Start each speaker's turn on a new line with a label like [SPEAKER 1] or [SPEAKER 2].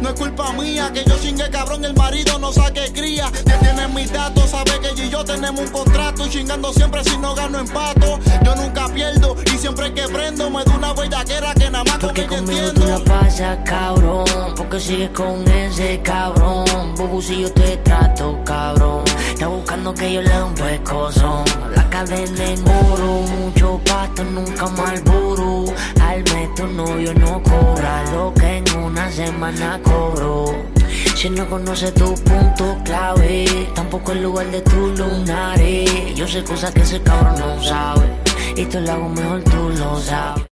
[SPEAKER 1] No es culpa mía que yo chingue cabrón, el marido no saque cría. Que tiene mis datos, sabe que ella y yo tenemos un contrato. Y chingando siempre si no gano empato. Yo nunca pierdo y siempre que prendo me da una bellaquera que nada más con
[SPEAKER 2] porque
[SPEAKER 1] ella
[SPEAKER 2] conmigo
[SPEAKER 1] entiendo.
[SPEAKER 2] tú la pasas, cabrón. Porque sigues con ese cabrón. Bobo, si yo te trato, cabrón. Está buscando que yo le dé un pescozón. La cadena en oro, mucho pasto, nunca Marlboro. Al mes tu novio no cobra lo que en una semana cobro. Si no conoce tu punto clave, tampoco el lugar de tu lunares. Yo sé cosas que ese cabrón no sabe, y te lo hago mejor, tú lo sabes.